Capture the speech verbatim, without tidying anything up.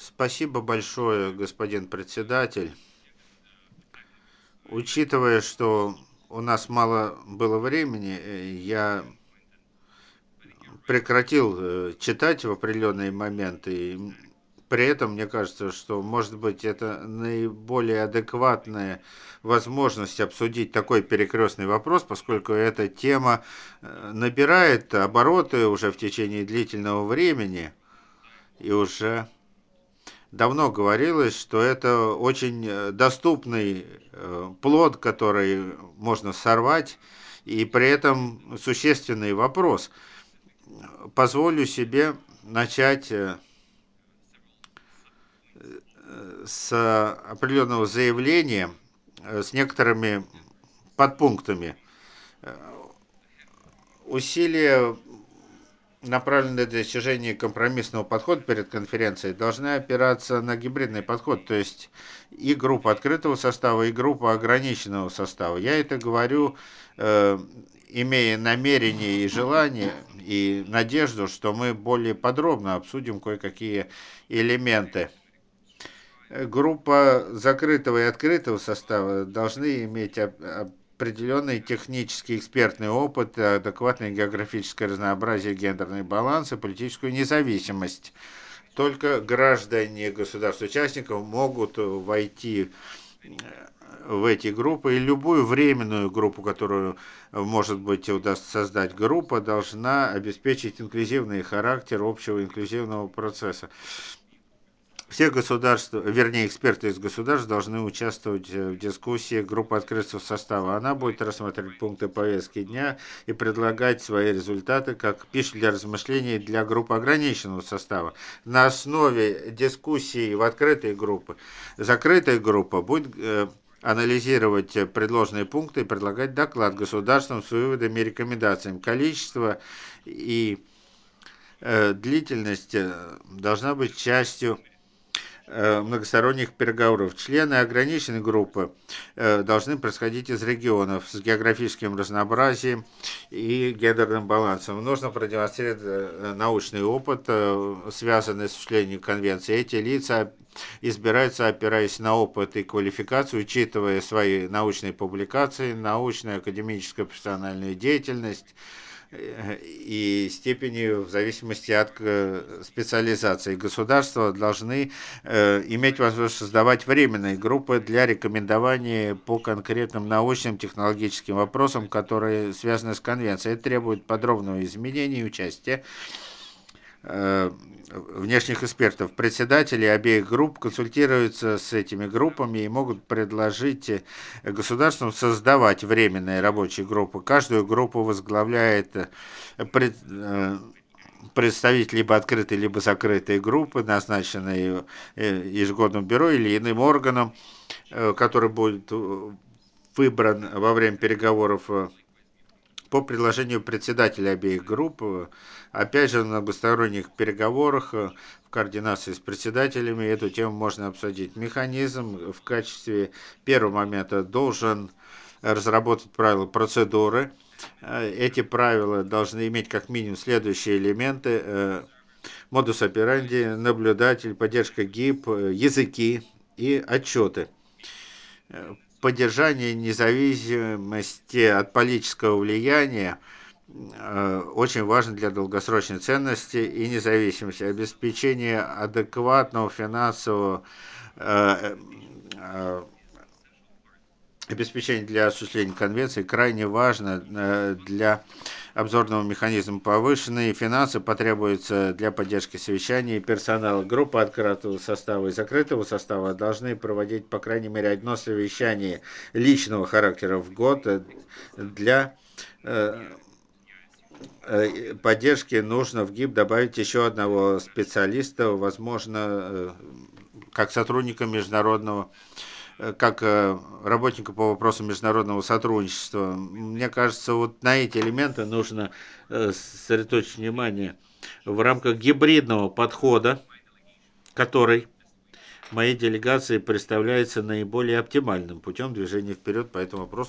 Спасибо большое, господин председатель. Учитывая, что у нас мало было времени, э, я прекратил э, читать в определенные моменты. И при этом мне кажется, что, может быть, это наиболее адекватная возможность обсудить такой перекрестный вопрос, поскольку эта тема э, набирает обороты уже в течение длительного времени и уже давно говорилось, что это очень э, доступный э, плод, который можно сорвать, и при этом существенный вопрос. Позволю себе начать э, с определенного заявления э, с некоторыми подпунктами. Усилия, направленные на достижение компромиссного подхода перед конференцией, должны опираться на гибридный подход, то есть и группа открытого состава, и группа ограниченного состава. Я это говорю, э, имея намерение и желание, и надежду, что мы более подробно обсудим кое-какие элементы. Группа закрытого и открытого состава должны иметь определенный технический экспертный опыт, адекватное географическое разнообразие, гендерный баланс и политическую независимость. Только граждане государств-участников могут войти в эти группы, и любую временную группу, которую, может быть, удастся создать группа, должна обеспечить инклюзивный характер общего инклюзивного процесса. Все государства, вернее, эксперты из государств должны участвовать в дискуссии группы открытого состава. Она будет рассматривать пункты повестки дня и предлагать свои результаты как пищу для размышлений для группы ограниченного состава. На основе дискуссий в открытой группе, закрытая группа будет э, анализировать предложенные пункты и предлагать доклад государствам с выводами и рекомендациями. Количество и э, длительность должна быть частью многосторонних переговоров. Члены ограниченной группы должны происходить из регионов с географическим разнообразием и гендерным балансом. Нужно продемонстрировать научный опыт, связанный с осуществлением конвенции. Эти лица избираются, опираясь на опыт и квалификацию, учитывая свои научные публикации, научную, академическую, профессиональную деятельность, и степени в зависимости от специализации. Государства должны э, иметь возможность создавать временные группы для рекомендований по конкретным научным технологическим вопросам, которые связаны с конвенцией. Это требует подробного изменения и участия внешних экспертов. Председатели обеих групп консультируются с этими группами и могут предложить государствам создавать временные рабочие группы. Каждую группу возглавляет пред, представитель либо открытой, либо закрытой группы, назначенной ежегодным бюро или иным органом, который будет выбран во время переговоров по предложению председателя обеих групп. Опять же, в многосторонних переговорах в координации с председателями эту тему можно обсудить. Механизм в качестве первого момента должен разработать правила процедуры. Эти правила должны иметь как минимум следующие элементы: модус операнди, наблюдатель, поддержка ГИП, языки и отчеты. Поддержание независимости от политического влияния очень важно для долгосрочной ценности и независимости. Обеспечение адекватного финансового обеспечение для осуществления конвенции крайне важно для обзорного механизма. Повышенные финансы потребуются для поддержки совещаний персонала. Группа открытого состава и закрытого состава должны проводить, по крайней мере, одно совещание личного характера в год. Для поддержки нужно в ГИП добавить еще одного специалиста, возможно, как сотрудника международного, как работника по вопросам международного сотрудничества. Мне кажется, вот на эти элементы нужно сосредоточить внимание в рамках гибридного подхода, который моей делегации представляется наиболее оптимальным путем движения вперед по этому вопросу.